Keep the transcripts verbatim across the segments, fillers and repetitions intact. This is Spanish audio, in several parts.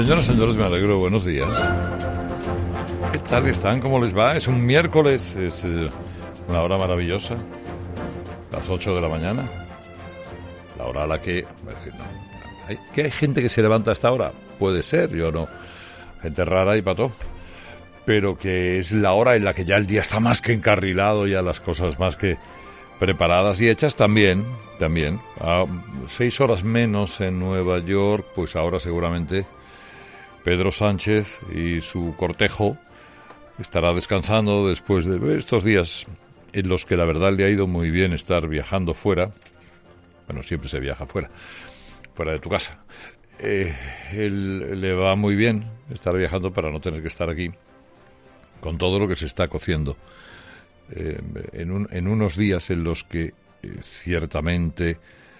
Señoras y señores, me alegro, buenos días. ¿Qué tal están? ¿Cómo les va? Es un miércoles, es eh, una hora maravillosa, las ocho de la mañana, la hora a la que... Voy a decir, no, ¿hay, ¿que hay gente que se levanta a esta hora? Puede ser, yo no, gente rara y pato, pero que es la hora en la que ya el día está más que encarrilado, ya las cosas más que preparadas y hechas también, también. A seis horas menos en Nueva York, pues ahora seguramente Pedro Sánchez y su cortejo estará descansando después de estos días en los que la verdad le ha ido muy bien estar viajando fuera. Bueno, siempre se viaja fuera, fuera de tu casa. Eh, él le va muy bien estar viajando para no tener que estar aquí con todo lo que se está cociendo eh, en, un, en unos días en los que eh, ciertamente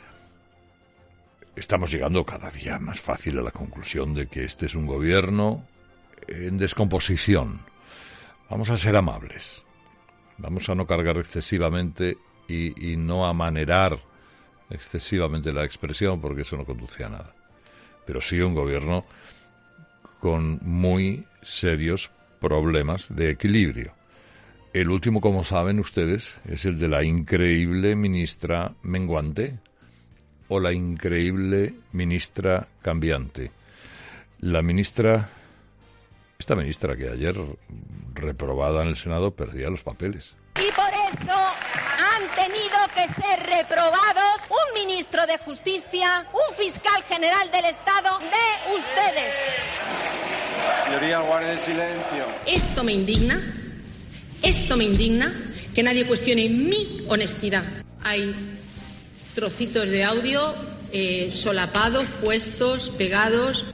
estamos llegando cada día más fácil a la conclusión de que este es un gobierno en descomposición. Vamos a ser amables, vamos a no cargar excesivamente y, y no amanerar excesivamente la expresión, porque eso no conduce a nada. Pero sí un gobierno con muy serios problemas de equilibrio. El último, como saben ustedes, es el de la increíble ministra menguante o la increíble ministra cambiante. La ministra, esta ministra que ayer, reprobada en el Senado, perdía los papeles. Y por eso han tenido que ser reprobados un ministro de Justicia, un fiscal general del Estado de ustedes. Señoría, guarden silencio. Esto me indigna, esto me indigna, que nadie cuestione mi honestidad. Hay trocitos de audio eh, solapados, puestos, pegados.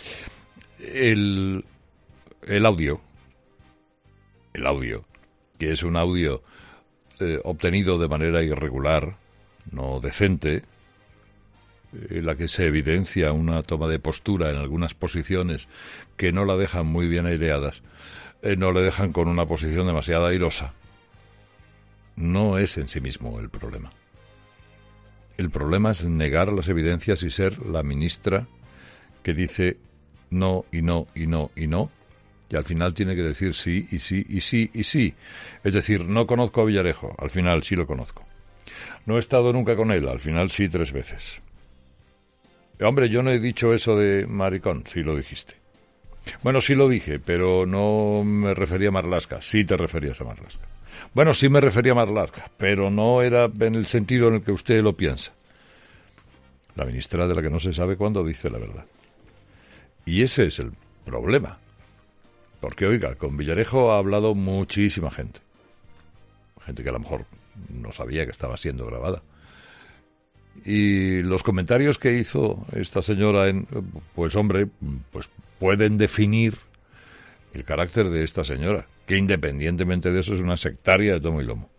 El, el audio, el audio, que es un audio eh, obtenido de manera irregular, no decente, en la que se evidencia una toma de postura en algunas posiciones que no la dejan muy bien aireadas, eh, no le dejan con una posición demasiado airosa. No es en sí mismo el problema. El problema es negar las evidencias y ser la ministra que dice no y no y no y no, y al final tiene que decir sí y sí y sí y sí. Es decir, no conozco a Villarejo, al final sí lo conozco. No he estado nunca con él, al final sí tres veces. Hombre, yo no he dicho eso de maricón, sí lo dijiste. Bueno, sí lo dije, pero no me refería a Marlaska, sí te referías a Marlaska. Bueno, sí me refería a Marlaska, pero no era en el sentido en el que usted lo piensa. La ministra de la que no se sabe cuándo dice la verdad. Y ese es el problema. Porque, oiga, con Villarejo ha hablado muchísima gente. Gente que a lo mejor no sabía que estaba siendo grabada. Y los comentarios que hizo esta señora, en, pues hombre, pues pueden definir el carácter de esta señora, que independientemente de eso es una sectaria de tomo y lomo.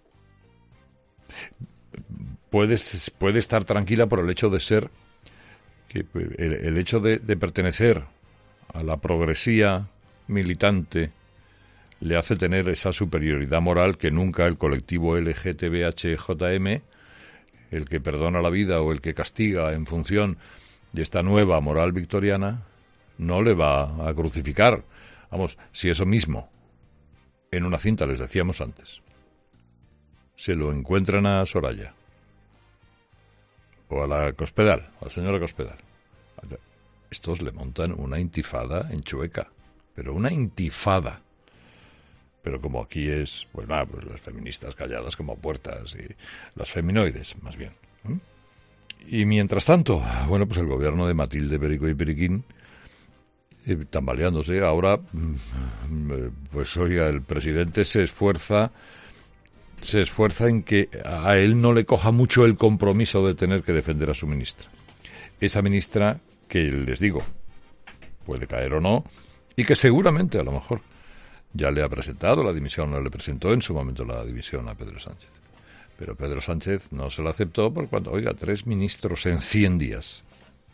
Puedes, puede estar tranquila por el hecho de ser, que el, el hecho de, de pertenecer a la progresía militante le hace tener esa superioridad moral que nunca el colectivo L G T B H J M, el que perdona la vida o el que castiga en función de esta nueva moral victoriana, no le va a crucificar. Vamos, si eso mismo, en una cinta les decíamos antes, se lo encuentran a Soraya, o a la Cospedal, a la señora Cospedal, estos le montan una intifada en Chueca, pero una intifada. Pero como aquí es, pues nada, pues las feministas calladas como puertas, y las feminoides, más bien. ¿Mm? Y mientras tanto, bueno, pues el gobierno de Matilde Perico y Periquín, eh, tambaleándose, ahora, pues oiga, el presidente se esfuerza, se esfuerza en que a él no le coja mucho el compromiso de tener que defender a su ministra. Esa ministra que, les digo, puede caer o no, y que seguramente, a lo mejor, ya le ha presentado la dimisión, no le presentó en su momento la dimisión a Pedro Sánchez. Pero Pedro Sánchez no se la aceptó por cuando, oiga, tres ministros en cien días.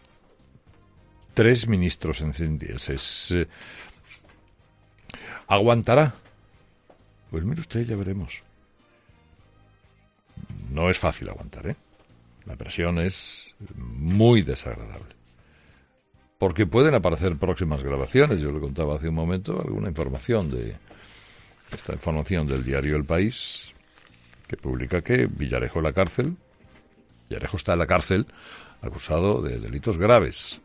Tres ministros en cien días. Es, eh, ¿aguantará? Pues mire usted, ya veremos. No es fácil aguantar, ¿eh? La presión es muy desagradable. porque pueden aparecer próximas grabaciones. Yo le contaba hace un momento alguna información de esta información del diario El País, que publica que Villarejo en la cárcel, Villarejo está en la cárcel acusado de delitos graves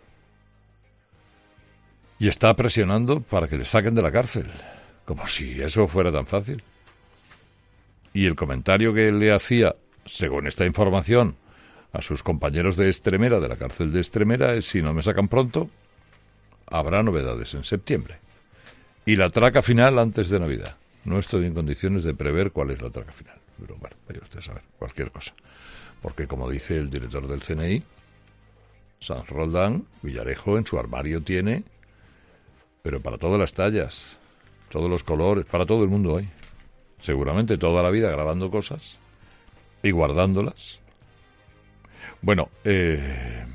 y está presionando para que le saquen de la cárcel, como si eso fuera tan fácil. Y el comentario que le hacía, según esta información, a sus compañeros de Estremera, de la cárcel de Estremera, es: si no me sacan pronto, habrá novedades en septiembre. Y la traca final antes de Navidad. No estoy en condiciones de prever cuál es la traca final. Pero bueno, vaya usted a saber, cualquier cosa. Porque como dice el director del C N I, Sanz Roldán, Villarejo en su armario tiene, pero para todas las tallas, todos los colores, para todo el mundo hay. Seguramente toda la vida grabando cosas y guardándolas. Bueno, eh,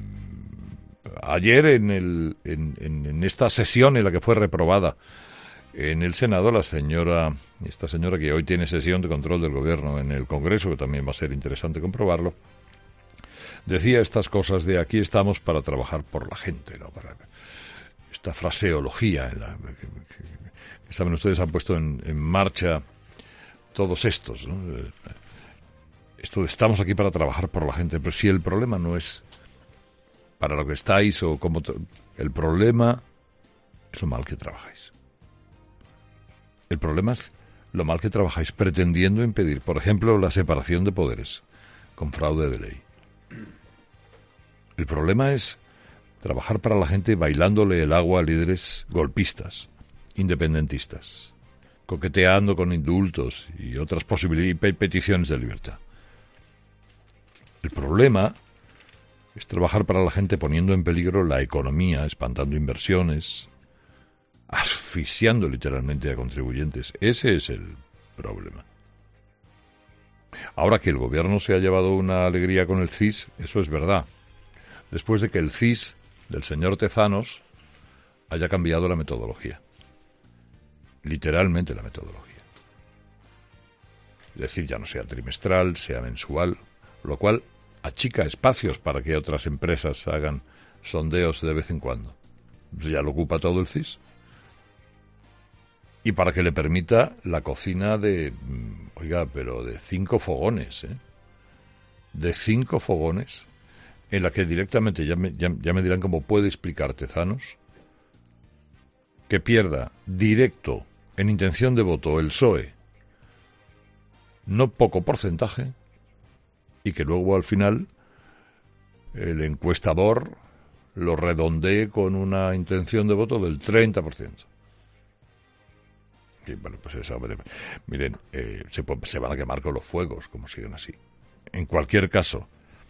ayer en, el, en, en, en esta sesión en la que fue reprobada en el Senado, la señora, esta señora que hoy tiene sesión de control del gobierno en el Congreso, que también va a ser interesante comprobarlo, decía estas cosas de: aquí estamos para trabajar por la gente, ¿no? Para esta fraseología en la, que, que, que saben ustedes, han puesto en, en marcha todos estos, ¿no? Esto de estamos aquí para trabajar por la gente, pero si el problema no es para lo que estáis o como... El problema es lo mal que trabajáis. El problema es lo mal que trabajáis pretendiendo impedir, por ejemplo, la separación de poderes con fraude de ley. El problema es trabajar para la gente bailándole el agua a líderes golpistas, independentistas, coqueteando con indultos y otras posibilidades y peticiones de libertad. El problema es trabajar para la gente poniendo en peligro la economía, espantando inversiones, asfixiando literalmente a contribuyentes. Ese es el problema. Ahora que el gobierno se ha llevado una alegría con el C I S, eso es verdad. Después de que el C I S del señor Tezanos haya cambiado la metodología. Literalmente la metodología. Es decir, ya no sea trimestral, sea mensual, lo cual achica espacios para que otras empresas hagan sondeos de vez en cuando. Ya lo ocupa todo el C I S. Y para que le permita la cocina de, oiga, pero de cinco fogones, ¿eh? De cinco fogones, en la que directamente, ya me, ya, ya me dirán cómo puede explicar Tezanos, que pierda directo en intención de voto el P S O E, no poco porcentaje, y que luego al final el encuestador lo redondee con una intención de voto del treinta por ciento. Y bueno, pues eso, miren, eh, se, se van a quemar con los fuegos, como siguen así. En cualquier caso,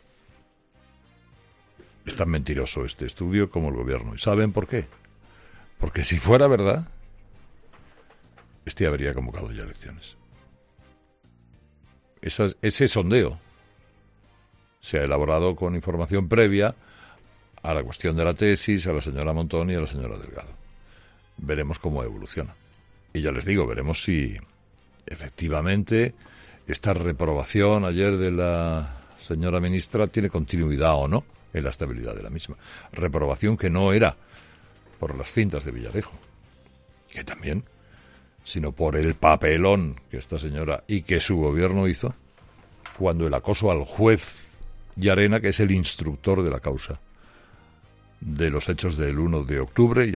es tan mentiroso este estudio como el gobierno. ¿Y saben por qué? Porque si fuera verdad, este habría convocado ya elecciones. Esa, ese sondeo se ha elaborado con información previa a la cuestión de la tesis, a la señora Montón y a la señora Delgado. Veremos cómo evoluciona. Y ya les digo, veremos si efectivamente esta reprobación ayer de la señora ministra tiene continuidad o no en la estabilidad de la misma. Reprobación que no era por las cintas de Villarejo, que también, sino por el papelón que esta señora y que su gobierno hizo cuando el acoso al juez Llarena, que es el instructor de la causa de los hechos del uno de octubre,